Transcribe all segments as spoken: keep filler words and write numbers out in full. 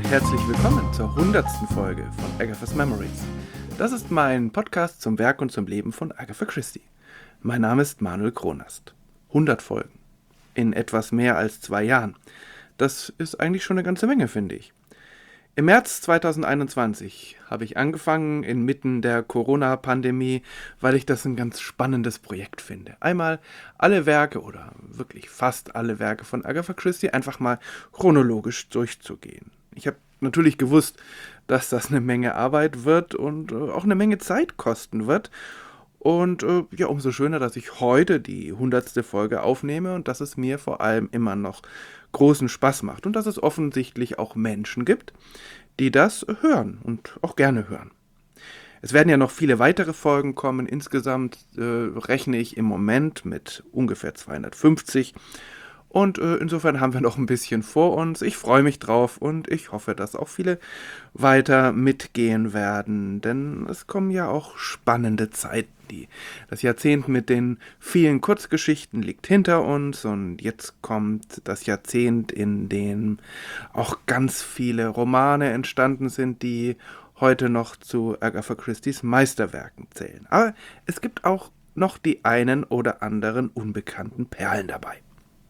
herzlich willkommen zur hundertsten Folge von Agatha's Memories. Das ist mein Podcast zum Werk und zum Leben von Agatha Christie. Mein Name ist Manuel Kronast. hundert Folgen. In etwas mehr als zwei Jahren. Das ist eigentlich schon eine ganze Menge, finde ich. Im März zweitausendeinundzwanzig habe ich angefangen, inmitten der Corona-Pandemie, weil ich das ein ganz spannendes Projekt finde. Einmal alle Werke oder wirklich fast alle Werke von Agatha Christie einfach mal chronologisch durchzugehen. Ich habe natürlich gewusst, dass das eine Menge Arbeit wird und äh, auch eine Menge Zeit kosten wird. Und äh, ja, umso schöner, dass ich heute die hundertste Folge aufnehme und dass es mir vor allem immer noch großen Spaß macht und dass es offensichtlich auch Menschen gibt, die das hören und auch gerne hören. Es werden ja noch viele weitere Folgen kommen. Insgesamt äh, rechne ich im Moment mit ungefähr zweihundertfünfzig. Und äh, insofern haben wir noch ein bisschen vor uns. Ich freue mich drauf und ich hoffe, dass auch viele weiter mitgehen werden, denn es kommen ja auch spannende Zeiten. Die, das Jahrzehnt mit den vielen Kurzgeschichten liegt hinter uns und jetzt kommt das Jahrzehnt, in dem auch ganz viele Romane entstanden sind, die heute noch zu Agatha Christies Meisterwerken zählen. Aber es gibt auch noch die einen oder anderen unbekannten Perlen dabei.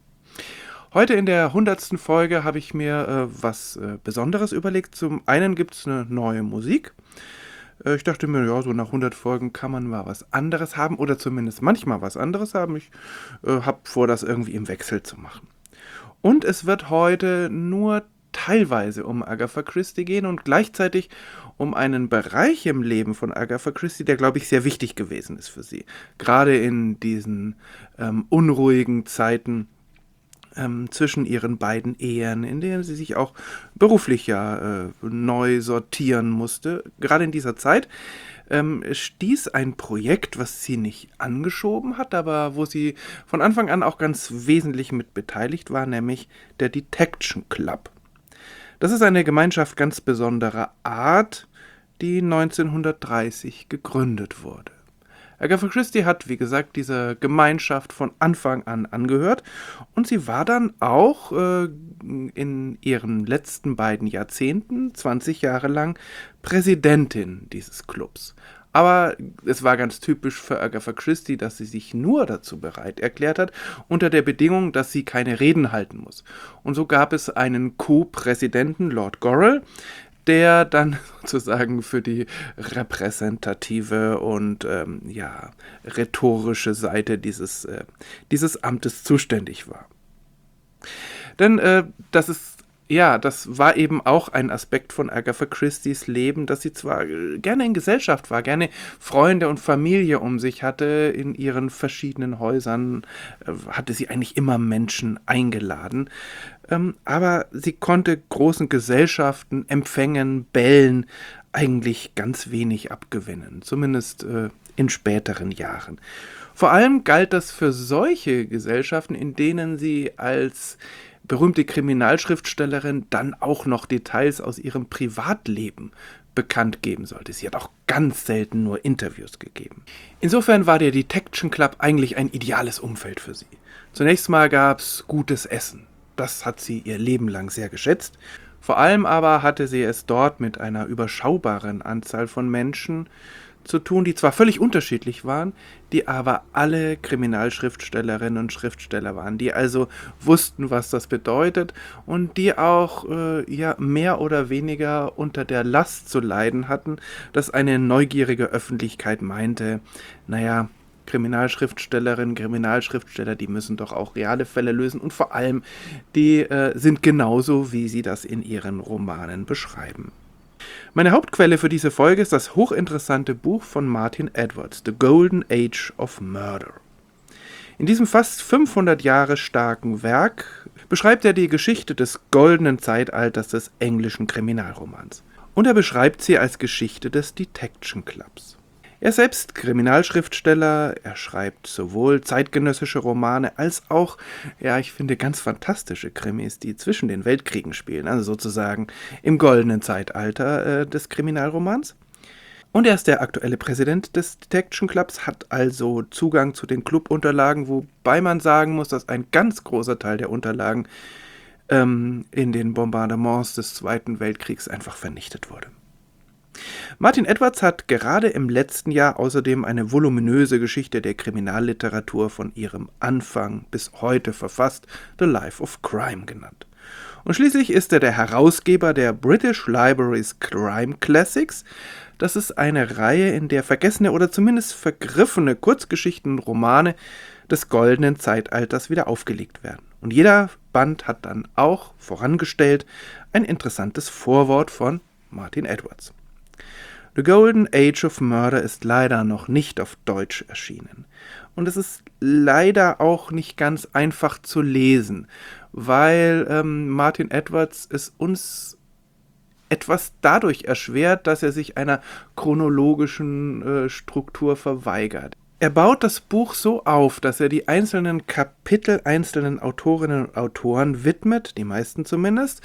Heute in der hundertsten Folge habe ich mir äh, was äh, Besonderes überlegt. Zum einen gibt es eine neue Musik. Äh, ich dachte mir, ja, so nach hundert Folgen kann man mal was anderes haben oder zumindest manchmal was anderes haben. Ich äh, habe vor, das irgendwie im Wechsel zu machen. Und es wird heute nur teilweise um Agatha Christie gehen und gleichzeitig um einen Bereich im Leben von Agatha Christie, der, glaube ich, sehr wichtig gewesen ist für sie. Gerade in diesen ähm, unruhigen Zeiten Ähm, zwischen ihren beiden Ehen, in denen sie sich auch beruflich ja äh, neu sortieren musste. Gerade in dieser Zeit ähm, stieß ein Projekt, was sie nicht angeschoben hat, aber wo sie von Anfang an auch ganz wesentlich mit beteiligt war, nämlich der Detection Club. Das ist eine Gemeinschaft ganz besonderer Art, die neunzehnhundertdreißig gegründet wurde. Agatha Christie hat, wie gesagt, dieser Gemeinschaft von Anfang an angehört und sie war dann auch äh, in ihren letzten beiden Jahrzehnten, zwanzig Jahre lang, Präsidentin dieses Clubs. Aber es war ganz typisch für Agatha Christie, dass sie sich nur dazu bereit erklärt hat, unter der Bedingung, dass sie keine Reden halten muss. Und so gab es einen Co-Präsidenten, Lord Gorrell, der dann sozusagen für die repräsentative und ähm, ja, rhetorische Seite dieses, äh, dieses Amtes zuständig war. Denn äh, das ist Ja, das war eben auch ein Aspekt von Agatha Christies Leben, dass sie zwar gerne in Gesellschaft war, gerne Freunde und Familie um sich hatte, in ihren verschiedenen Häusern äh, hatte sie eigentlich immer Menschen eingeladen, ähm, aber sie konnte großen Gesellschaften, Empfängen, Bällen eigentlich ganz wenig abgewinnen, zumindest äh, in späteren Jahren. Vor allem galt das für solche Gesellschaften, in denen sie als berühmte Kriminalschriftstellerin dann auch noch Details aus ihrem Privatleben bekannt geben sollte. Sie hat auch ganz selten nur Interviews gegeben. Insofern war der Detection Club eigentlich ein ideales Umfeld für sie. Zunächst mal gab es gutes Essen. Das hat sie ihr Leben lang sehr geschätzt. Vor allem aber hatte sie es dort mit einer überschaubaren Anzahl von Menschen zu tun, die zwar völlig unterschiedlich waren, die aber alle Kriminalschriftstellerinnen und Schriftsteller waren, die also wussten, was das bedeutet und die auch äh, ja, mehr oder weniger unter der Last zu leiden hatten, dass eine neugierige Öffentlichkeit meinte, naja, Kriminalschriftstellerinnen, Kriminalschriftsteller, die müssen doch auch reale Fälle lösen und vor allem, die äh, sind genauso, wie sie das in ihren Romanen beschreiben. Meine Hauptquelle für diese Folge ist das hochinteressante Buch von Martin Edwards, The Golden Age of Murder. In diesem fast fünfhundert Jahre starken Werk beschreibt er die Geschichte des goldenen Zeitalters des englischen Kriminalromans. Und er beschreibt sie als Geschichte des Detection Clubs. Er ist selbst Kriminalschriftsteller, er schreibt sowohl zeitgenössische Romane als auch, ja, ich finde, ganz fantastische Krimis, die zwischen den Weltkriegen spielen, also sozusagen im goldenen Zeitalter äh, des Kriminalromans. Und er ist der aktuelle Präsident des Detection Clubs, hat also Zugang zu den Clubunterlagen, wobei man sagen muss, dass ein ganz großer Teil der Unterlagen ähm, in den Bombardements des Zweiten Weltkriegs einfach vernichtet wurde. Martin Edwards hat gerade im letzten Jahr außerdem eine voluminöse Geschichte der Kriminalliteratur von ihrem Anfang bis heute verfasst, The Life of Crime genannt. Und schließlich ist er der Herausgeber der British Library's Crime Classics. Das ist eine Reihe, in der vergessene oder zumindest vergriffene Kurzgeschichten und Romane des goldenen Zeitalters wieder aufgelegt werden. Und jeder Band hat dann auch vorangestellt ein interessantes Vorwort von Martin Edwards. The Golden Age of Murder ist leider noch nicht auf Deutsch erschienen. Und es ist leider auch nicht ganz einfach zu lesen, weil ähm, Martin Edwards es uns etwas dadurch erschwert, dass er sich einer chronologischen äh, Struktur verweigert. Er baut das Buch so auf, dass er die einzelnen Kapitel einzelnen Autorinnen und Autoren widmet, die meisten zumindest.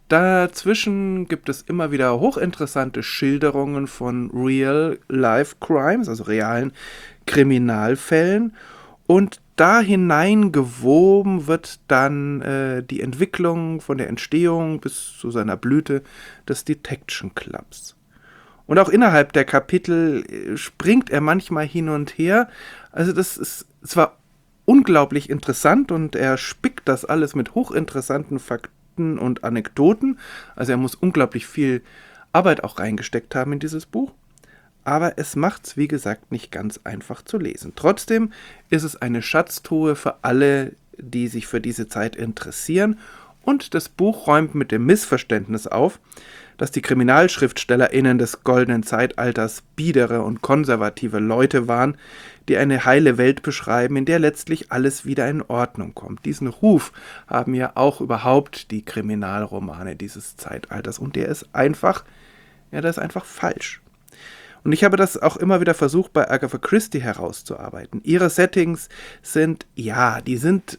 Dazwischen gibt es immer wieder hochinteressante Schilderungen von Real-Life-Crimes, also realen Kriminalfällen. Und da hineingewoben wird dann äh, die Entwicklung von der Entstehung bis zu seiner Blüte des Detection Clubs. Und auch innerhalb der Kapitel springt er manchmal hin und her. Also das ist zwar unglaublich interessant und er spickt das alles mit hochinteressanten Fakten und Anekdoten. Also er muss unglaublich viel Arbeit auch reingesteckt haben in dieses Buch. Aber es macht es, wie gesagt, nicht ganz einfach zu lesen. Trotzdem ist es eine Schatztruhe für alle, die sich für diese Zeit interessieren. Und das Buch räumt mit dem Missverständnis auf, dass die KriminalschriftstellerInnen des goldenen Zeitalters biedere und konservative Leute waren, die eine heile Welt beschreiben, in der letztlich alles wieder in Ordnung kommt. Diesen Ruf haben ja auch überhaupt die Kriminalromane dieses Zeitalters und der ist einfach, ja, der ist einfach falsch. Und ich habe das auch immer wieder versucht, bei Agatha Christie herauszuarbeiten. Ihre Settings sind, ja, die sind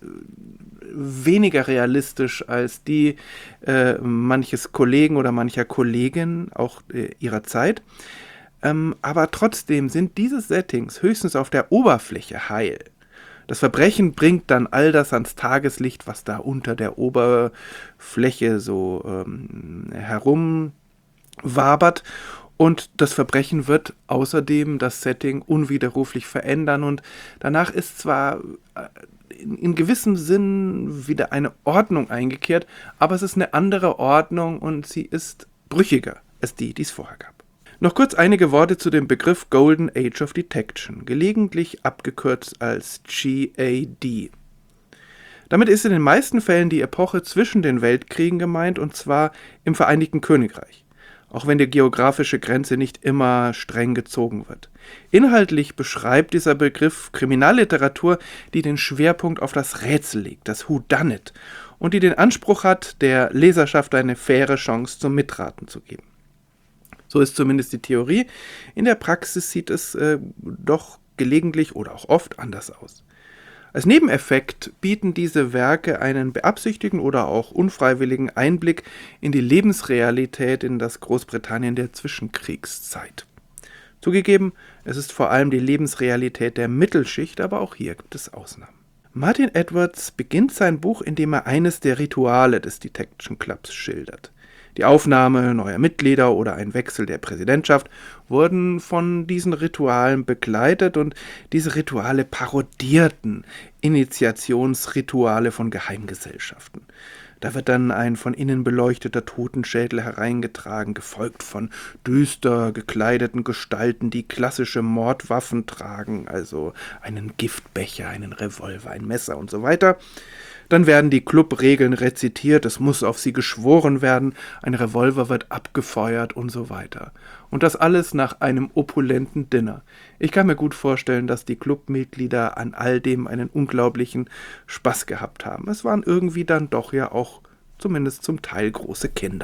weniger realistisch als die äh, manches Kollegen oder mancher Kollegin auch äh, ihrer Zeit. Ähm, aber trotzdem sind diese Settings höchstens auf der Oberfläche heil. Das Verbrechen bringt dann all das ans Tageslicht, was da unter der Oberfläche so ähm, herumwabert. Und das Verbrechen wird außerdem das Setting unwiderruflich verändern. Und danach ist zwar in, in gewissem Sinn wieder eine Ordnung eingekehrt, aber es ist eine andere Ordnung und sie ist brüchiger als die, die es vorher gab. Noch kurz einige Worte zu dem Begriff Golden Age of Detection, gelegentlich abgekürzt als G A D. Damit ist in den meisten Fällen die Epoche zwischen den Weltkriegen gemeint, und zwar im Vereinigten Königreich. Auch wenn die geografische Grenze nicht immer streng gezogen wird. Inhaltlich beschreibt dieser Begriff Kriminalliteratur, die den Schwerpunkt auf das Rätsel legt, das Whodunit, und die den Anspruch hat, der Leserschaft eine faire Chance zum Mitraten zu geben. So ist zumindest die Theorie. In der Praxis sieht es äh, doch gelegentlich oder auch oft anders aus. Als Nebeneffekt bieten diese Werke einen beabsichtigten oder auch unfreiwilligen Einblick in die Lebensrealität in das Großbritannien der Zwischenkriegszeit. Zugegeben, es ist vor allem die Lebensrealität der Mittelschicht, aber auch hier gibt es Ausnahmen. Martin Edwards beginnt sein Buch, indem er eines der Rituale des Detection Clubs schildert. Die Aufnahme neuer Mitglieder oder ein Wechsel der Präsidentschaft wurden von diesen Ritualen begleitet und diese Rituale parodierten Initiationsrituale von Geheimgesellschaften. Da wird dann ein von innen beleuchteter Totenschädel hereingetragen, gefolgt von düster gekleideten Gestalten, die klassische Mordwaffen tragen, also einen Giftbecher, einen Revolver, ein Messer und so weiter. Dann werden die Clubregeln rezitiert, es muss auf sie geschworen werden, ein Revolver wird abgefeuert und so weiter. Und das alles nach einem opulenten Dinner. Ich kann mir gut vorstellen, dass die Clubmitglieder an all dem einen unglaublichen Spaß gehabt haben. Es waren irgendwie dann doch ja auch zumindest zum Teil große Kinder.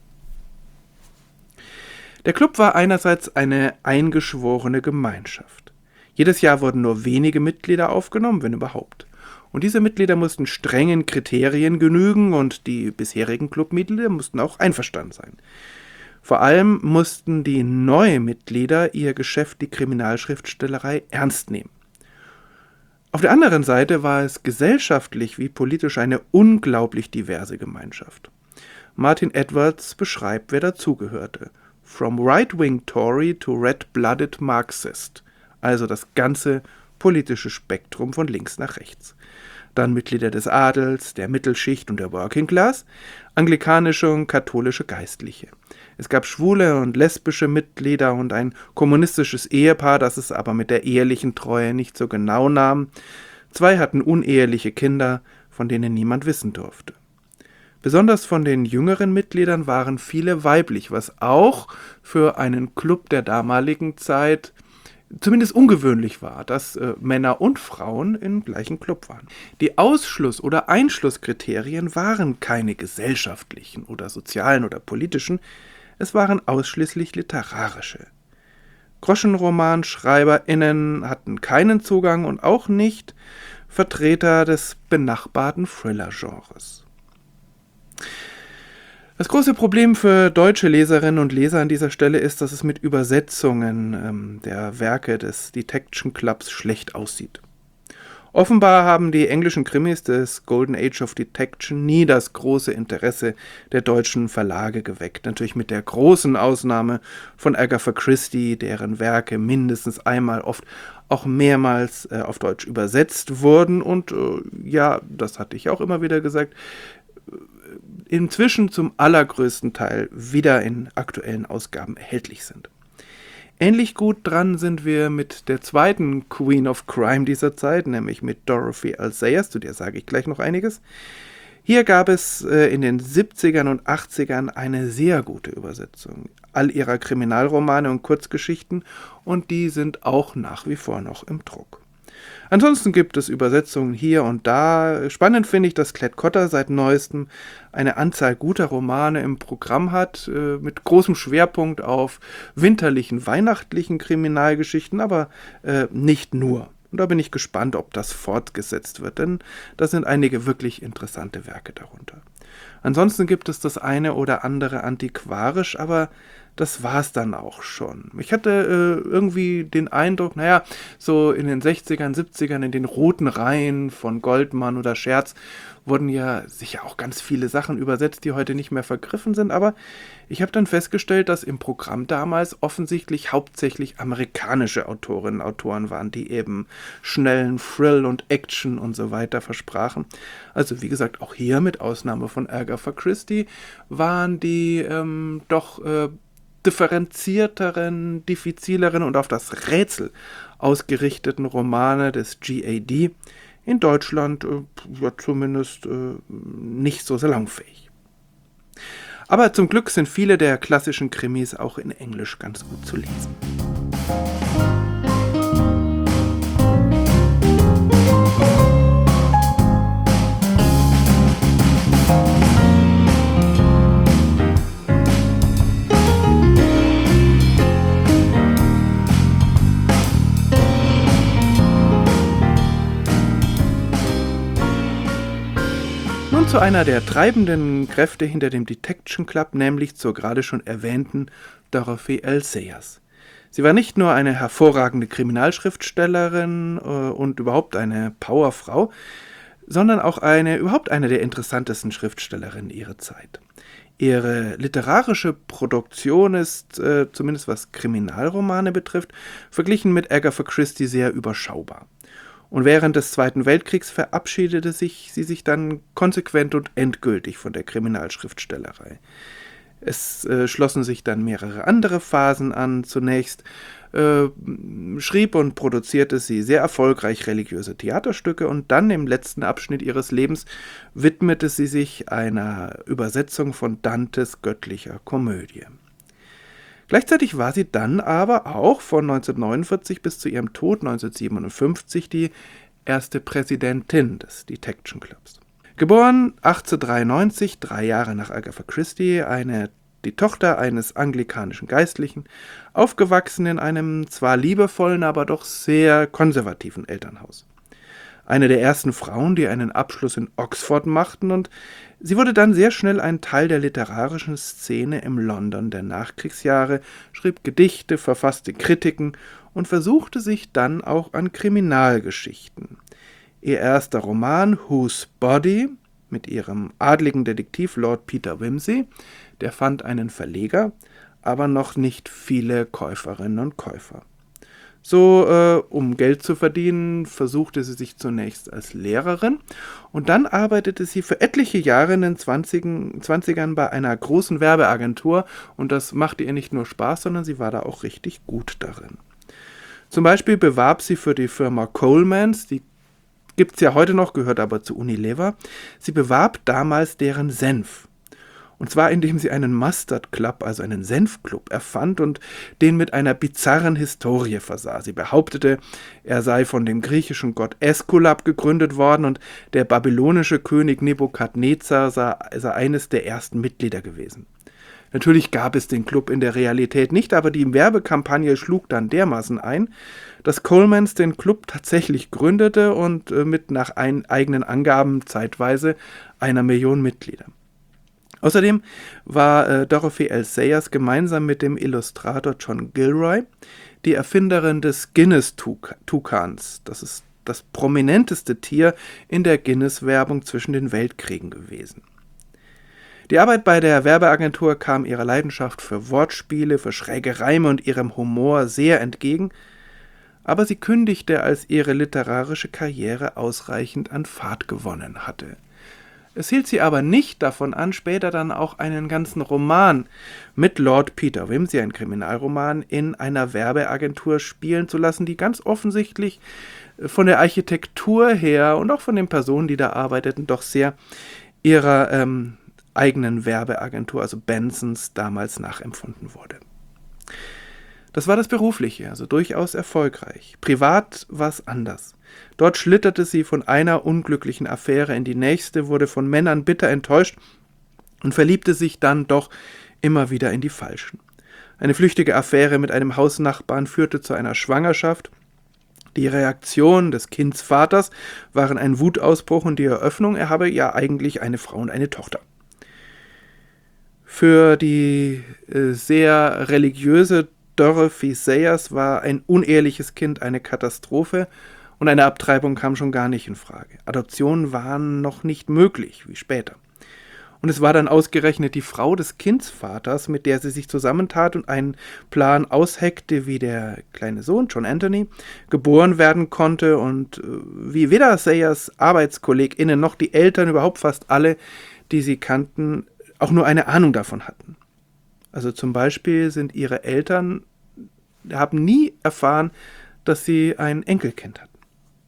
Der Club war einerseits eine eingeschworene Gemeinschaft. Jedes Jahr wurden nur wenige Mitglieder aufgenommen, wenn überhaupt. Und diese Mitglieder mussten strengen Kriterien genügen und die bisherigen Clubmitglieder mussten auch einverstanden sein. Vor allem mussten die neuen Mitglieder ihr Geschäft, die Kriminalschriftstellerei, ernst nehmen. Auf der anderen Seite war es gesellschaftlich wie politisch eine unglaublich diverse Gemeinschaft. Martin Edwards beschreibt, wer dazugehörte. From right-wing Tory to red-blooded Marxist. Also das ganze politische Spektrum von links nach rechts. Dann Mitglieder des Adels, der Mittelschicht und der Working Class, anglikanische und katholische Geistliche. Es gab schwule und lesbische Mitglieder und ein kommunistisches Ehepaar, das es aber mit der ehelichen Treue nicht so genau nahm. Zwei hatten uneheliche Kinder, von denen niemand wissen durfte. Besonders von den jüngeren Mitgliedern waren viele weiblich, was auch für einen Club der damaligen Zeit zumindest ungewöhnlich war, dass äh, Männer und Frauen im gleichen Club waren. Die Ausschluss- oder Einschlusskriterien waren keine gesellschaftlichen oder sozialen oder politischen, es waren ausschließlich literarische. GroschenromanschreiberInnen hatten keinen Zugang und auch nicht Vertreter des benachbarten Thriller-Genres. Das große Problem für deutsche Leserinnen und Leser an dieser Stelle ist, dass es mit Übersetzungen ähm, der Werke des Detection Clubs schlecht aussieht. Offenbar haben die englischen Krimis des Golden Age of Detection nie das große Interesse der deutschen Verlage geweckt. Natürlich mit der großen Ausnahme von Agatha Christie, deren Werke mindestens einmal, oft auch mehrmals äh, auf Deutsch übersetzt wurden und äh, ja, das hatte ich auch immer wieder gesagt, inzwischen zum allergrößten Teil wieder in aktuellen Ausgaben erhältlich sind. Ähnlich gut dran sind wir mit der zweiten Queen of Crime dieser Zeit, nämlich mit Dorothy L. Sayers, zu der sage ich gleich noch einiges. Hier gab es äh, in den siebzigern und achtzigern eine sehr gute Übersetzung all ihrer Kriminalromane und Kurzgeschichten und die sind auch nach wie vor noch im Druck. Ansonsten gibt es Übersetzungen hier und da. Spannend finde ich, dass Klett Cotta seit neuestem eine Anzahl guter Romane im Programm hat, äh, mit großem Schwerpunkt auf winterlichen, weihnachtlichen Kriminalgeschichten, aber äh, nicht nur. Und da bin ich gespannt, ob das fortgesetzt wird, denn da sind einige wirklich interessante Werke darunter. Ansonsten gibt es das eine oder andere antiquarisch, aber das war's dann auch schon. Ich hatte äh, irgendwie den Eindruck, naja, so in den sechzigern, siebzigern, in den roten Reihen von Goldman oder Scherz wurden ja sicher auch ganz viele Sachen übersetzt, die heute nicht mehr vergriffen sind, aber ich habe dann festgestellt, dass im Programm damals offensichtlich hauptsächlich amerikanische Autorinnen und Autoren waren, die eben schnellen Thrill und Action und so weiter versprachen. Also wie gesagt, auch hier mit Ausnahme von Agatha Christie waren die ähm, doch äh, differenzierteren, diffizileren und auf das Rätsel ausgerichteten Romane des G A D in Deutschland äh, ja, zumindest äh, nicht so salonfähig. Aber zum Glück sind viele der klassischen Krimis auch in Englisch ganz gut zu lesen. Nun zu einer der treibenden Kräfte hinter dem Detection Club, nämlich zur gerade schon erwähnten Dorothy L. Sayers. Sie war nicht nur eine hervorragende Kriminalschriftstellerin äh, und überhaupt eine Powerfrau, sondern auch eine überhaupt eine der interessantesten Schriftstellerinnen ihrer Zeit. Ihre literarische Produktion ist, äh, zumindest was Kriminalromane betrifft, verglichen mit Agatha Christie sehr überschaubar. Und während des Zweiten Weltkriegs verabschiedete sich, sie sich dann konsequent und endgültig von der Kriminalschriftstellerei. Es äh, schlossen sich dann mehrere andere Phasen an. Zunächst äh, schrieb und produzierte sie sehr erfolgreich religiöse Theaterstücke und dann im letzten Abschnitt ihres Lebens widmete sie sich einer Übersetzung von Dantes göttlicher Komödie. Gleichzeitig war sie dann aber auch von neunzehnhundertneunundvierzig bis zu ihrem Tod neunzehnhundertsiebenundfünfzig die erste Präsidentin des Detection Clubs. Geboren achtzehnhundertdreiundneunzig, drei Jahre nach Agatha Christie, eine, die Tochter eines anglikanischen Geistlichen, aufgewachsen in einem zwar liebevollen, aber doch sehr konservativen Elternhaus. Eine der ersten Frauen, die einen Abschluss in Oxford machten, und sie wurde dann sehr schnell ein Teil der literarischen Szene im London der Nachkriegsjahre, schrieb Gedichte, verfasste Kritiken und versuchte sich dann auch an Kriminalgeschichten. Ihr erster Roman Whose Body mit ihrem adligen Detektiv Lord Peter Wimsey, der fand einen Verleger, aber noch nicht viele Käuferinnen und Käufer. So, äh, um Geld zu verdienen, versuchte sie sich zunächst als Lehrerin und dann arbeitete sie für etliche Jahre in den zwanzigern bei einer großen Werbeagentur und das machte ihr nicht nur Spaß, sondern sie war da auch richtig gut darin. Zum Beispiel bewarb sie für die Firma Colemans, die gibt es ja heute noch, gehört aber zu Unilever. Sie bewarb damals deren Senf. Und zwar indem sie einen Mustard Club, also einen Senfclub, erfand und den mit einer bizarren Historie versah. Sie behauptete, er sei von dem griechischen Gott Äskulap gegründet worden und der babylonische König Nebukadnezar sei, sei eines der ersten Mitglieder gewesen. Natürlich gab es den Club in der Realität nicht, aber die Werbekampagne schlug dann dermaßen ein, dass Colemans den Club tatsächlich gründete und äh, mit nach ein, eigenen Angaben zeitweise einer Million Mitglieder. Außerdem war äh, Dorothy L. Sayers gemeinsam mit dem Illustrator John Gilroy die Erfinderin des Guinness-Tukans. Das ist das prominenteste Tier in der Guinness-Werbung zwischen den Weltkriegen gewesen. Die Arbeit bei der Werbeagentur kam ihrer Leidenschaft für Wortspiele, für schräge Reime und ihrem Humor sehr entgegen, aber sie kündigte, als ihre literarische Karriere ausreichend an Fahrt gewonnen hatte. Es hielt sie aber nicht davon an, später dann auch einen ganzen Roman mit Lord Peter Wimsey, ein Kriminalroman, in einer Werbeagentur spielen zu lassen, die ganz offensichtlich von der Architektur her und auch von den Personen, die da arbeiteten, doch sehr ihrer ähm, eigenen Werbeagentur, also Bensons, damals nachempfunden wurde. Das war das Berufliche, also durchaus erfolgreich. Privat war es anders. Dort schlitterte sie von einer unglücklichen Affäre in die nächste, wurde von Männern bitter enttäuscht und verliebte sich dann doch immer wieder in die Falschen. Eine flüchtige Affäre mit einem Hausnachbarn führte zu einer Schwangerschaft. Die Reaktion des Kindsvaters waren ein Wutausbruch und die Eröffnung, er habe ja eigentlich eine Frau und eine Tochter. Für die äh, sehr religiöse Dorothy Sayers war ein unehrliches Kind eine Katastrophe und eine Abtreibung kam schon gar nicht in Frage. Adoptionen waren noch nicht möglich, wie später. Und es war dann ausgerechnet die Frau des Kindsvaters, mit der sie sich zusammentat und einen Plan ausheckte, wie der kleine Sohn, John Anthony, geboren werden konnte und wie weder Sayers ArbeitskollegInnen noch die Eltern, überhaupt fast alle, die sie kannten, auch nur eine Ahnung davon hatten. Also zum Beispiel sind ihre Eltern, haben nie erfahren, dass sie ein Enkelkind hatten.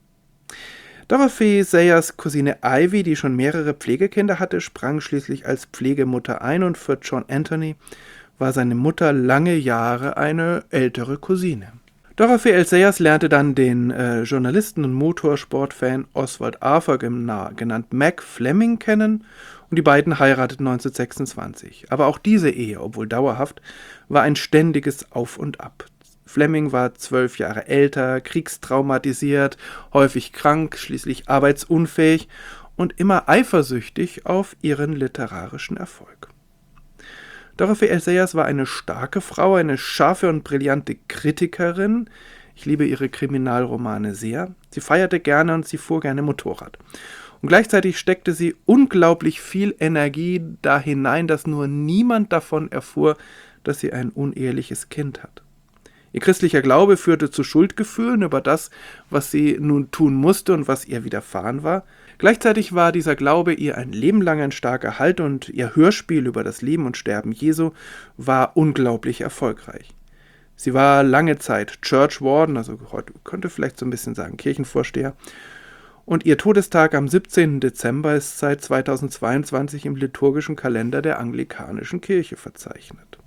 Dorothy Sayers Cousine Ivy, die schon mehrere Pflegekinder hatte, sprang schließlich als Pflegemutter ein und für John Anthony war seine Mutter lange Jahre eine ältere Cousine. Dorothy L. Sayers lernte dann den äh, Journalisten und Motorsportfan Oswald Arthur, genannt Mac Fleming, kennen und die beiden heirateten neunzehnhundertsechsundzwanzig. Aber auch diese Ehe, obwohl dauerhaft, war ein ständiges Auf und Ab. Fleming war zwölf Jahre älter, kriegstraumatisiert, häufig krank, schließlich arbeitsunfähig und immer eifersüchtig auf ihren literarischen Erfolg. Dorothy L. Sayers war eine starke Frau, eine scharfe und brillante Kritikerin. Ich liebe ihre Kriminalromane sehr. Sie feierte gerne und sie fuhr gerne Motorrad. Und gleichzeitig steckte sie unglaublich viel Energie da hinein, dass nur niemand davon erfuhr, dass sie ein uneheliches Kind hat. Ihr christlicher Glaube führte zu Schuldgefühlen über das, was sie nun tun musste und was ihr widerfahren war. Gleichzeitig war dieser Glaube ihr ein Leben lang ein starker Halt und ihr Hörspiel über das Leben und Sterben Jesu war unglaublich erfolgreich. Sie war lange Zeit Church Warden, also heute könnte vielleicht so ein bisschen sagen Kirchenvorsteher, und ihr Todestag am siebzehnten Dezember ist seit zweitausendzweiundzwanzig im liturgischen Kalender der anglikanischen Kirche verzeichnet.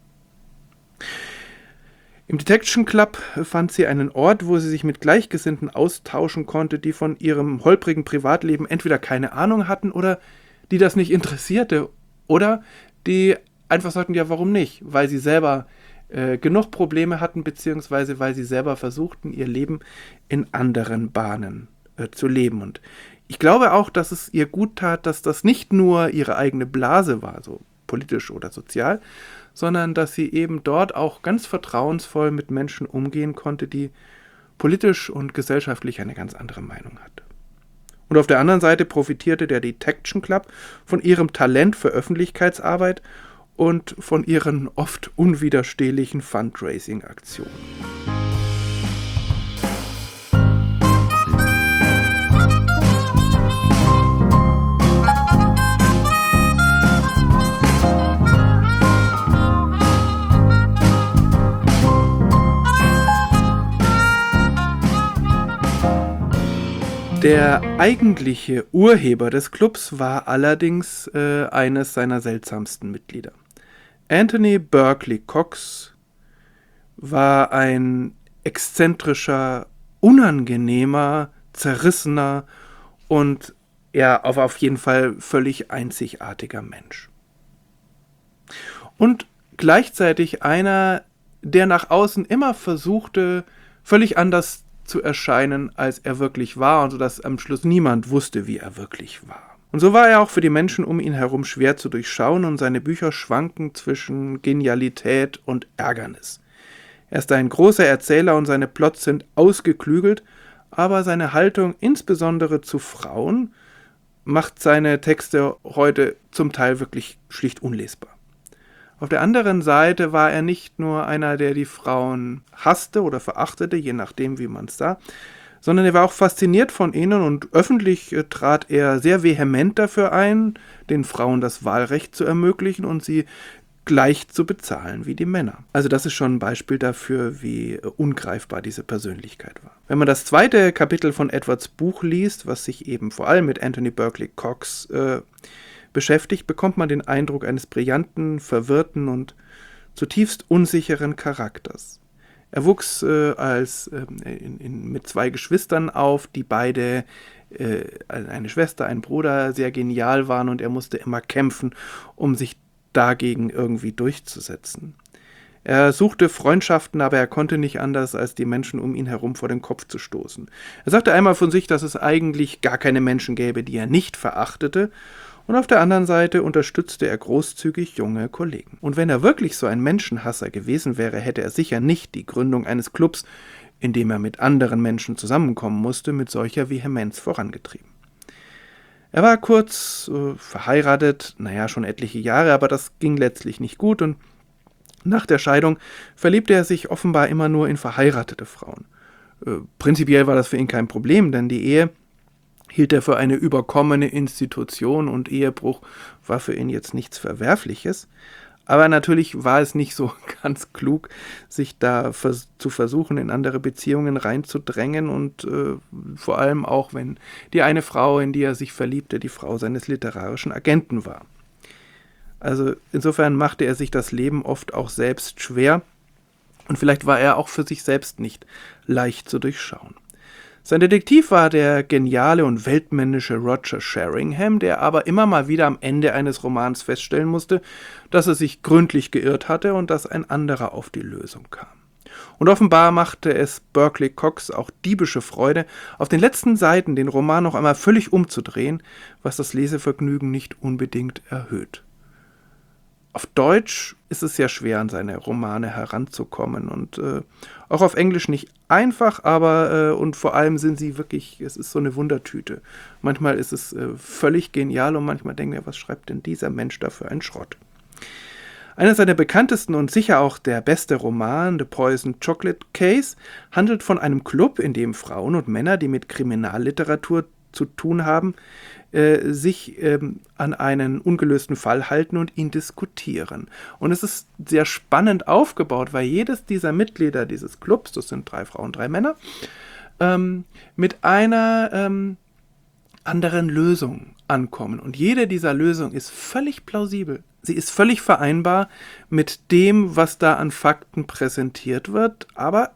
Im Detection Club fand sie einen Ort, wo sie sich mit Gleichgesinnten austauschen konnte, die von ihrem holprigen Privatleben entweder keine Ahnung hatten oder die das nicht interessierte oder die einfach sagten, ja, warum nicht? Weil sie selber äh, genug Probleme hatten, beziehungsweise weil sie selber versuchten, ihr Leben in anderen Bahnen äh, zu leben. Und ich glaube auch, dass es ihr gut tat, dass das nicht nur ihre eigene Blase war, so politisch oder sozial, sondern dass sie eben dort auch ganz vertrauensvoll mit Menschen umgehen konnte, die politisch und gesellschaftlich eine ganz andere Meinung hatten. Und auf der anderen Seite profitierte der Detection Club von ihrem Talent für Öffentlichkeitsarbeit und von ihren oft unwiderstehlichen Fundraising-Aktionen. Der eigentliche Urheber des Clubs war allerdings äh, eines seiner seltsamsten Mitglieder. Anthony Berkeley Cox war ein exzentrischer, unangenehmer, zerrissener und ja, auf, auf jeden Fall völlig einzigartiger Mensch. Und gleichzeitig einer, der nach außen immer versuchte, völlig anders zu erscheinen, als er wirklich war, und so dass am Schluss niemand wusste, wie er wirklich war. Und so war er auch für die Menschen um ihn herum schwer zu durchschauen, und seine Bücher schwanken zwischen Genialität und Ärgernis. Er ist ein großer Erzähler und seine Plots sind ausgeklügelt, aber seine Haltung, insbesondere zu Frauen, macht seine Texte heute zum Teil wirklich schlicht unlesbar. Auf der anderen Seite war er nicht nur einer, der die Frauen hasste oder verachtete, je nachdem, wie man es sah, sondern er war auch fasziniert von ihnen, und öffentlich äh, trat er sehr vehement dafür ein, den Frauen das Wahlrecht zu ermöglichen und sie gleich zu bezahlen wie die Männer. Also das ist schon ein Beispiel dafür, wie äh, ungreifbar diese Persönlichkeit war. Wenn man das zweite Kapitel von Edwards Buch liest, was sich eben vor allem mit Anthony Berkeley Cox äh, beschäftigt, bekommt man den Eindruck eines brillanten, verwirrten und zutiefst unsicheren Charakters. Er wuchs äh, als, äh, in, in, mit zwei Geschwistern auf, die beide, äh, eine Schwester, ein Bruder, sehr genial waren, und er musste immer kämpfen, um sich dagegen irgendwie durchzusetzen. Er suchte Freundschaften, aber er konnte nicht anders, als die Menschen um ihn herum vor den Kopf zu stoßen. Er sagte einmal von sich, dass es eigentlich gar keine Menschen gäbe, die er nicht verachtete, und auf der anderen Seite unterstützte er großzügig junge Kollegen. Und wenn er wirklich so ein Menschenhasser gewesen wäre, hätte er sicher nicht die Gründung eines Clubs, in dem er mit anderen Menschen zusammenkommen musste, mit solcher Vehemenz vorangetrieben. Er war kurz äh, verheiratet, naja, schon etliche Jahre, aber das ging letztlich nicht gut, und nach der Scheidung verliebte er sich offenbar immer nur in verheiratete Frauen. Äh, prinzipiell war das für ihn kein Problem, denn die Ehe hielt er für eine überkommene Institution, und Ehebruch war für ihn jetzt nichts Verwerfliches. Aber natürlich war es nicht so ganz klug, sich da vers- zu versuchen, in andere Beziehungen reinzudrängen, und äh, vor allem auch, wenn die eine Frau, in die er sich verliebte, die Frau seines literarischen Agenten war. Also insofern machte er sich das Leben oft auch selbst schwer, und vielleicht war er auch für sich selbst nicht leicht zu durchschauen. Sein Detektiv war der geniale und weltmännische Roger Sherringham, der aber immer mal wieder am Ende eines Romans feststellen musste, dass er sich gründlich geirrt hatte und dass ein anderer auf die Lösung kam. Und offenbar machte es Berkeley Cox auch diebische Freude, auf den letzten Seiten den Roman noch einmal völlig umzudrehen, was das Lesevergnügen nicht unbedingt erhöht. Auf Deutsch ist es sehr schwer, an seine Romane heranzukommen, und äh, auch auf Englisch nicht einfach, aber äh, und vor allem sind sie wirklich, es ist so eine Wundertüte. Manchmal ist es äh, völlig genial, und manchmal denken wir, was schreibt denn dieser Mensch da für einen Schrott? Einer seiner bekanntesten und sicher auch der beste Roman, The Poison Chocolate Case, handelt von einem Club, in dem Frauen und Männer, die mit Kriminalliteratur zu tun haben, äh, sich ähm, an einen ungelösten Fall halten und ihn diskutieren. Und es ist sehr spannend aufgebaut, weil jedes dieser Mitglieder dieses Clubs, das sind drei Frauen, drei Männer, ähm, mit einer ähm, anderen Lösung ankommen. Und jede dieser Lösungen ist völlig plausibel. Sie ist völlig vereinbar mit dem, was da an Fakten präsentiert wird, aber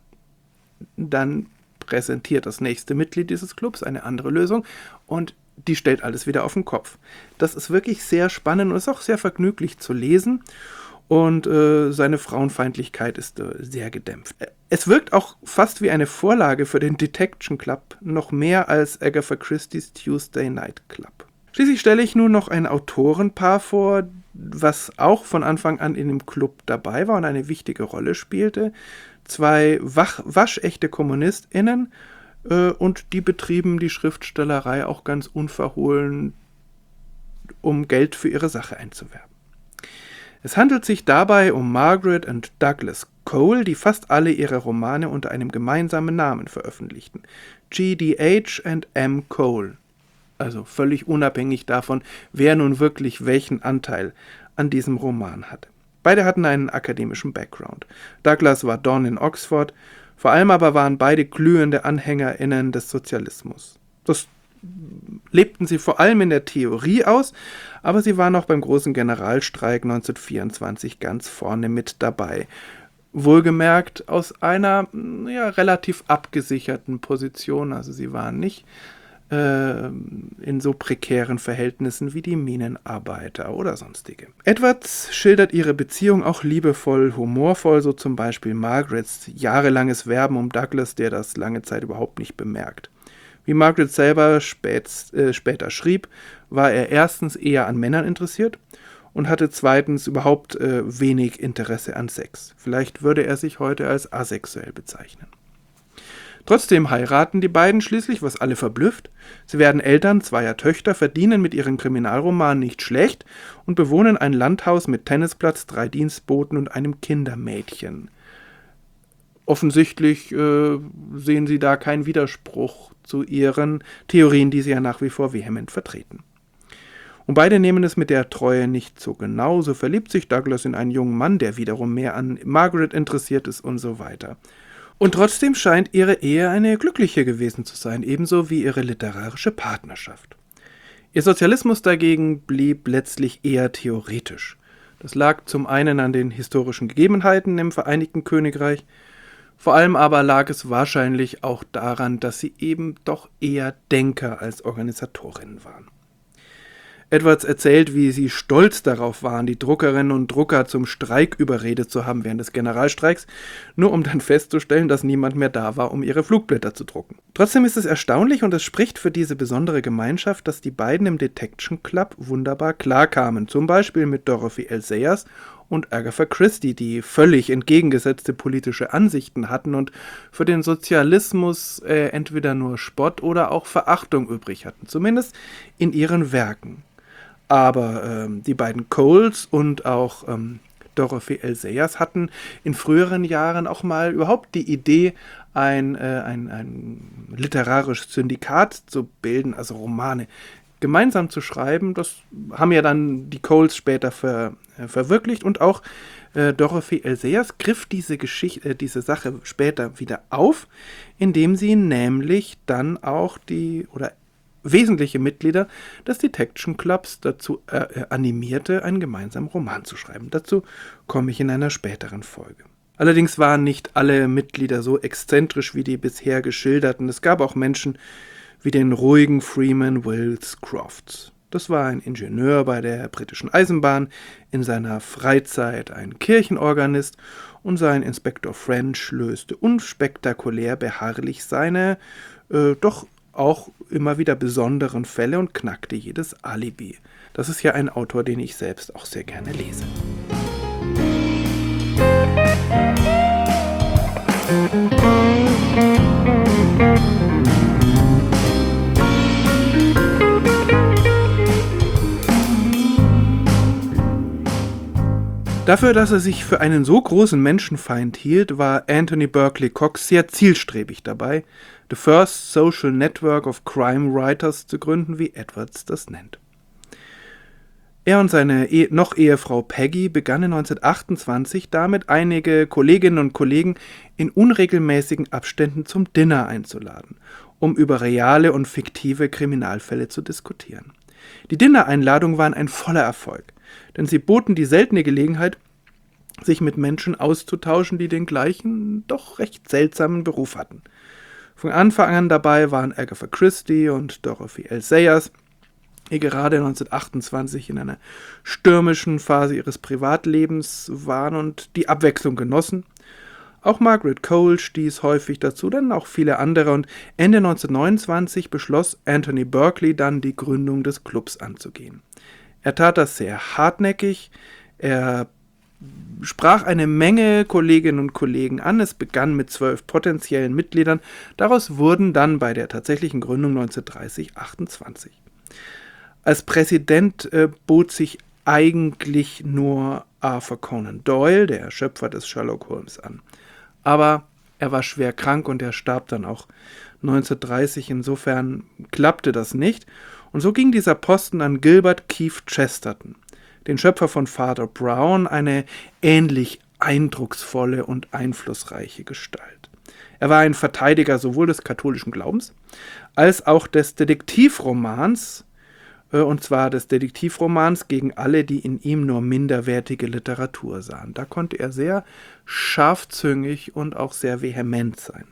dann präsentiert das nächste Mitglied dieses Clubs eine andere Lösung, und die stellt alles wieder auf den Kopf. Das ist wirklich sehr spannend und ist auch sehr vergnüglich zu lesen, und äh, seine Frauenfeindlichkeit ist äh, sehr gedämpft. Es wirkt auch fast wie eine Vorlage für den Detection Club, noch mehr als Agatha Christie's Tuesday Night Club. Schließlich stelle ich nun noch ein Autorenpaar vor, was auch von Anfang an in dem Club dabei war und eine wichtige Rolle spielte. Zwei wach, waschechte KommunistInnen, äh, und die betrieben die Schriftstellerei auch ganz unverhohlen, um Geld für ihre Sache einzuwerben. Es handelt sich dabei um Margaret und Douglas Cole, die fast alle ihre Romane unter einem gemeinsamen Namen veröffentlichten. G D H und M. Cole. Also völlig unabhängig davon, wer nun wirklich welchen Anteil an diesem Roman hatte. Beide hatten einen akademischen Background. Douglas war Don in Oxford, vor allem aber waren beide glühende AnhängerInnen des Sozialismus. Das lebten sie vor allem in der Theorie aus, aber sie waren auch beim großen Generalstreik neunzehnhundertvierundzwanzig ganz vorne mit dabei. Wohlgemerkt aus einer ja, relativ abgesicherten Position, also sie waren nicht äh, in so prekären Verhältnissen wie die Minenarbeiter oder sonstige. Edwards schildert ihre Beziehung auch liebevoll, humorvoll, so zum Beispiel Margarets jahrelanges Werben um Douglas, der das lange Zeit überhaupt nicht bemerkt. Wie Margaret selber spät, äh, später schrieb, war er erstens eher an Männern interessiert und hatte zweitens überhaupt äh, wenig Interesse an Sex. Vielleicht würde er sich heute als asexuell bezeichnen. Trotzdem heiraten die beiden schließlich, was alle verblüfft. Sie werden Eltern zweier Töchter, verdienen mit ihren Kriminalromanen nicht schlecht und bewohnen ein Landhaus mit Tennisplatz, drei Dienstboten und einem Kindermädchen. Offensichtlich äh, sehen sie da keinen Widerspruch zu ihren Theorien, die sie ja nach wie vor vehement vertreten. Und beide nehmen es mit der Treue nicht so genau. So verliebt sich Douglas in einen jungen Mann, der wiederum mehr an Margaret interessiert ist und so weiter. Und trotzdem scheint ihre Ehe eine glückliche gewesen zu sein, ebenso wie ihre literarische Partnerschaft. Ihr Sozialismus dagegen blieb letztlich eher theoretisch. Das lag zum einen an den historischen Gegebenheiten im Vereinigten Königreich, vor allem aber lag es wahrscheinlich auch daran, dass sie eben doch eher Denker als Organisatorinnen waren. Edwards erzählt, wie sie stolz darauf waren, die Druckerinnen und Drucker zum Streik überredet zu haben während des Generalstreiks, nur um dann festzustellen, dass niemand mehr da war, um ihre Flugblätter zu drucken. Trotzdem ist es erstaunlich und es spricht für diese besondere Gemeinschaft, dass die beiden im Detection Club wunderbar klarkamen, zum Beispiel mit Dorothy L. Sayers und Agatha Christie, die völlig entgegengesetzte politische Ansichten hatten und für den Sozialismus äh, entweder nur Spott oder auch Verachtung übrig hatten, zumindest in ihren Werken. Aber ähm, die beiden Coles und auch ähm, Dorothy L. Sayers hatten in früheren Jahren auch mal überhaupt die Idee, ein, äh, ein, ein literarisches Syndikat zu bilden, also Romane gemeinsam zu schreiben. Das haben ja dann die Coles später ver, äh, verwirklicht und auch äh, Dorothy L. Sayers griff diese Geschichte, äh, diese Sache später wieder auf, indem sie nämlich dann auch die oder wesentliche Mitglieder des Detection Clubs dazu äh, animierte, einen gemeinsamen Roman zu schreiben. Dazu komme ich in einer späteren Folge. Allerdings waren nicht alle Mitglieder so exzentrisch wie die bisher geschilderten. Es gab auch Menschen wie den ruhigen Freeman Wills Crofts. Das war ein Ingenieur bei der britischen Eisenbahn, in seiner Freizeit ein Kirchenorganist und sein Inspektor French löste unspektakulär beharrlich seine äh, doch auch immer wieder besonderen Fälle und knackte jedes Alibi. Das ist ja ein Autor, den ich selbst auch sehr gerne lese. Dafür, dass er sich für einen so großen Menschenfeind hielt, war Anthony Berkeley Cox sehr zielstrebig dabei, The First Social Network of Crime Writers zu gründen, wie Edwards das nennt. Er und seine e- noch Ehefrau Peggy begannen neunzehnhundertachtundzwanzig damit, einige Kolleginnen und Kollegen in unregelmäßigen Abständen zum Dinner einzuladen, um über reale und fiktive Kriminalfälle zu diskutieren. Die Dinner-Einladungen waren ein voller Erfolg, denn sie boten die seltene Gelegenheit, sich mit Menschen auszutauschen, die den gleichen, doch recht seltsamen Beruf hatten. Von Anfang an dabei waren Agatha Christie und Dorothy L. Sayers, die gerade neunzehnhundertachtundzwanzig in einer stürmischen Phase ihres Privatlebens waren und die Abwechslung genossen. Auch Margaret Cole stieß häufig dazu, dann auch viele andere, und Ende neunzehnhundertneunundzwanzig beschloss Anthony Berkeley dann, die Gründung des Clubs anzugehen. Er tat das sehr hartnäckig, er sprach eine Menge Kolleginnen und Kollegen an. Es begann mit zwölf potenziellen Mitgliedern. Daraus wurden dann bei der tatsächlichen Gründung neunzehnhundertdreißig achtundzwanzig. Als Präsident äh, bot sich eigentlich nur Arthur Conan Doyle, der Schöpfer des Sherlock Holmes, an. Aber er war schwer krank und er starb dann auch neunzehnhundertdreißig. Insofern klappte das nicht. Und so ging dieser Posten an Gilbert Keith Chesterton, den Schöpfer von Father Brown, eine ähnlich eindrucksvolle und einflussreiche Gestalt. Er war ein Verteidiger sowohl des katholischen Glaubens als auch des Detektivromans, äh, und zwar des Detektivromans gegen alle, die in ihm nur minderwertige Literatur sahen. Da konnte er sehr scharfzüngig und auch sehr vehement sein.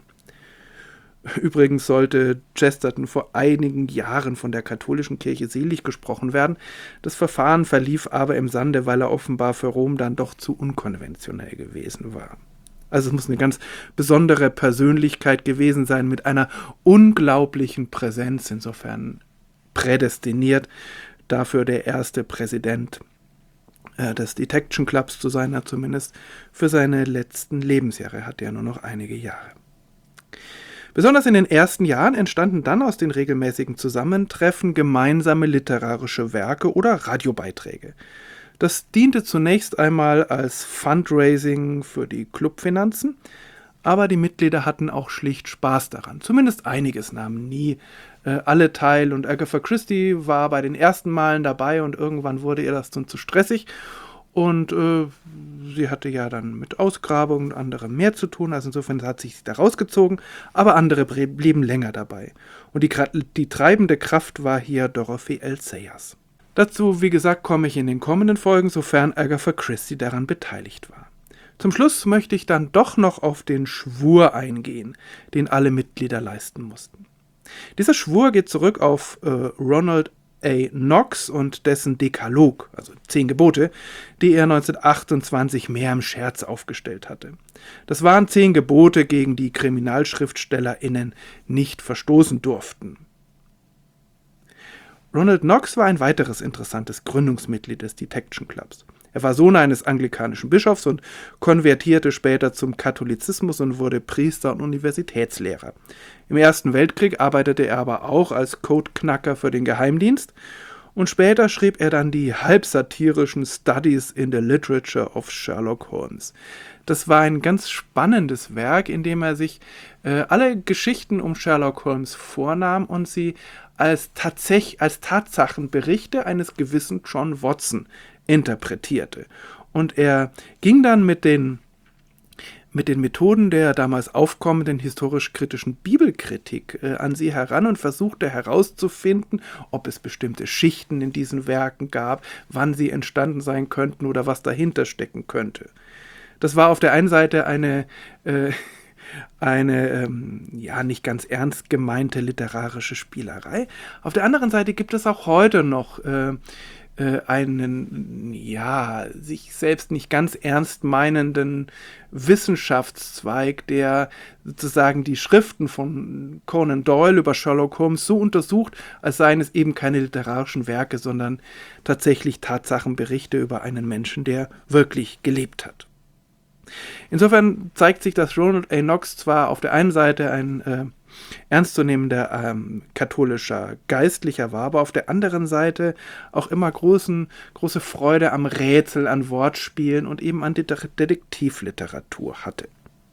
Übrigens sollte Chesterton vor einigen Jahren von der katholischen Kirche selig gesprochen werden. Das Verfahren verlief aber im Sande, weil er offenbar für Rom dann doch zu unkonventionell gewesen war. Also es muss eine ganz besondere Persönlichkeit gewesen sein mit einer unglaublichen Präsenz, insofern prädestiniert dafür der erste Präsident äh, des Detection Clubs zu sein, zumindest für seine letzten Lebensjahre. Er hatte ja nur noch einige Jahre. Besonders in den ersten Jahren entstanden dann aus den regelmäßigen Zusammentreffen gemeinsame literarische Werke oder Radiobeiträge. Das diente zunächst einmal als Fundraising für die Clubfinanzen, aber die Mitglieder hatten auch schlicht Spaß daran. Zumindest einiges nahmen nie äh, alle teil und Agatha Christie war bei den ersten Malen dabei und irgendwann wurde ihr das dann zu stressig. Und äh, sie hatte ja dann mit Ausgrabungen und anderem mehr zu tun, also insofern hat sich da rausgezogen, aber andere blieben länger dabei. Und die, die treibende Kraft war hier Dorothy L. Sayers. Dazu, wie gesagt, komme ich in den kommenden Folgen, sofern Agatha Christie daran beteiligt war. Zum Schluss möchte ich dann doch noch auf den Schwur eingehen, den alle Mitglieder leisten mussten. Dieser Schwur geht zurück auf äh, Ronald A. Knox und dessen Dekalog, also zehn Gebote, die er neunzehnhundertachtundzwanzig mehr im Scherz aufgestellt hatte. Das waren zehn Gebote, gegen die KriminalschriftstellerInnen nicht verstoßen durften. Ronald Knox war ein weiteres interessantes Gründungsmitglied des Detection Clubs. Er war Sohn eines anglikanischen Bischofs und konvertierte später zum Katholizismus und wurde Priester und Universitätslehrer. Im Ersten Weltkrieg arbeitete er aber auch als Codeknacker für den Geheimdienst und später schrieb er dann die halbsatirischen Studies in the Literature of Sherlock Holmes. Das war ein ganz spannendes Werk, in dem er sich äh, alle Geschichten um Sherlock Holmes vornahm und sie als, Tatsech- als Tatsachenberichte eines gewissen John Watson interpretierte. Und er ging dann mit den, mit den Methoden der damals aufkommenden historisch-kritischen Bibelkritik äh, an sie heran und versuchte herauszufinden, ob es bestimmte Schichten in diesen Werken gab, wann sie entstanden sein könnten oder was dahinter stecken könnte. Das war auf der einen Seite eine, äh, eine ähm, ja, nicht ganz ernst gemeinte literarische Spielerei. Auf der anderen Seite gibt es auch heute noch äh, einen, ja, sich selbst nicht ganz ernst meinenden Wissenschaftszweig, der sozusagen die Schriften von Conan Doyle über Sherlock Holmes so untersucht, als seien es eben keine literarischen Werke, sondern tatsächlich Tatsachenberichte über einen Menschen, der wirklich gelebt hat. Insofern zeigt sich, dass Ronald A. Knox zwar auf der einen Seite ein äh, ernstzunehmender ähm, katholischer Geistlicher war, aber auf der anderen Seite auch immer großen, große Freude am Rätsel, an Wortspielen und eben an Detektivliteratur hatte.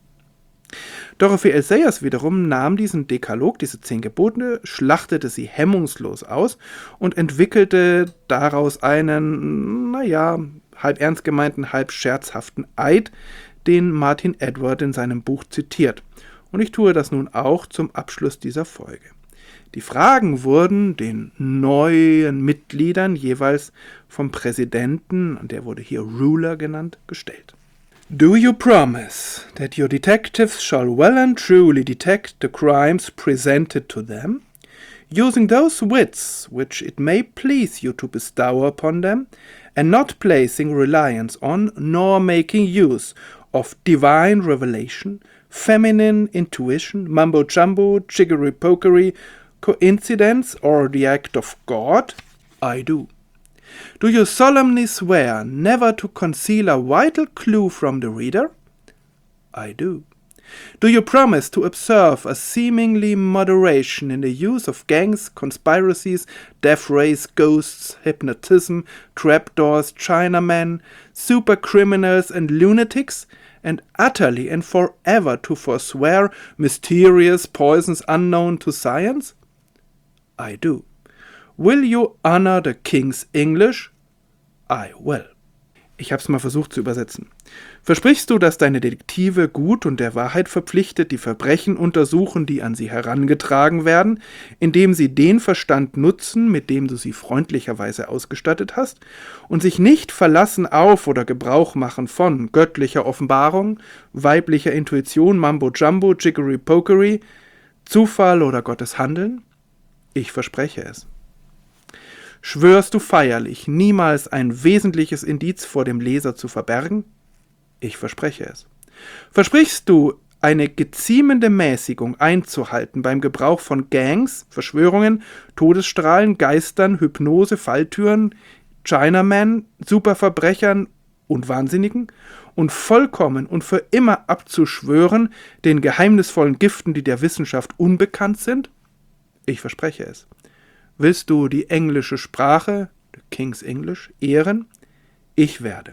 Dorothy L. Sayers wiederum nahm diesen Dekalog, diese zehn Gebote, schlachtete sie hemmungslos aus und entwickelte daraus einen, naja, halb ernst gemeinten, halb scherzhaften Eid, den Martin Edward in seinem Buch zitiert. Und ich tue das nun auch zum Abschluss dieser Folge. Die Fragen wurden den neuen Mitgliedern jeweils vom Präsidenten, und der wurde hier Ruler genannt, gestellt. Do you promise that your detectives shall well and truly detect the crimes presented to them, using those wits which it may please you to bestow upon them, and not placing reliance on nor making use of divine revelation, feminine intuition, mumbo-jumbo, jiggery-pokery, coincidence, or the act of God? I do. Do you solemnly swear never to conceal a vital clue from the reader? I do. Do you promise to observe a seemingly moderation in the use of gangs, conspiracies, death rays, ghosts, hypnotism, trapdoors, Chinamen, supercriminals and lunatics, and utterly and forever to forswear mysterious poisons unknown to science? I do. Will you honor the King's English? I will. Ich hab's mal versucht zu übersetzen. Versprichst du, dass deine Detektive gut und der Wahrheit verpflichtet die Verbrechen untersuchen, die an sie herangetragen werden, indem sie den Verstand nutzen, mit dem du sie freundlicherweise ausgestattet hast, und sich nicht verlassen auf oder Gebrauch machen von göttlicher Offenbarung, weiblicher Intuition, Mambo-Jumbo, Jiggery-Pokery, Zufall oder Gottes Handeln? Ich verspreche es. Schwörst du feierlich, niemals ein wesentliches Indiz vor dem Leser zu verbergen? Ich verspreche es. Versprichst du, eine geziemende Mäßigung einzuhalten beim Gebrauch von Gangs, Verschwörungen, Todesstrahlen, Geistern, Hypnose, Falltüren, Chinamen, Superverbrechern und Wahnsinnigen und vollkommen und für immer abzuschwören den geheimnisvollen Giften, die der Wissenschaft unbekannt sind? Ich verspreche es. Willst du die englische Sprache, the King's English, ehren? Ich werde.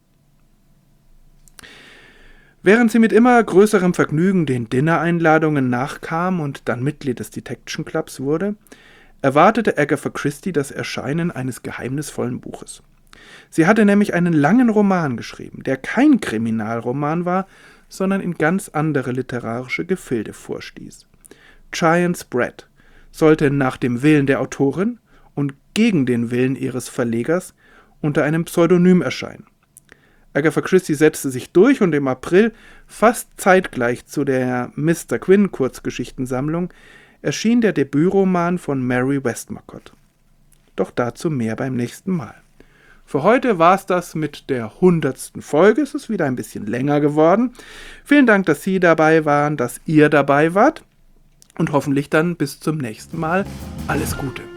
Während sie mit immer größerem Vergnügen den Dinner-Einladungen nachkam und dann Mitglied des Detection Clubs wurde, erwartete Agatha Christie das Erscheinen eines geheimnisvollen Buches. Sie hatte nämlich einen langen Roman geschrieben, der kein Kriminalroman war, sondern in ganz andere literarische Gefilde vorstieß. Giant's Bread sollte nach dem Willen der Autorin und gegen den Willen ihres Verlegers unter einem Pseudonym erscheinen. Agatha Christie setzte sich durch und im April, fast zeitgleich zu der Mister Quinn Kurzgeschichtensammlung, erschien der Debütroman von Mary Westmacott. Doch dazu mehr beim nächsten Mal. Für heute war es das mit der hundertsten Folge. Es ist wieder ein bisschen länger geworden. Vielen Dank, dass Sie dabei waren, dass ihr dabei wart. Und hoffentlich dann bis zum nächsten Mal. Alles Gute.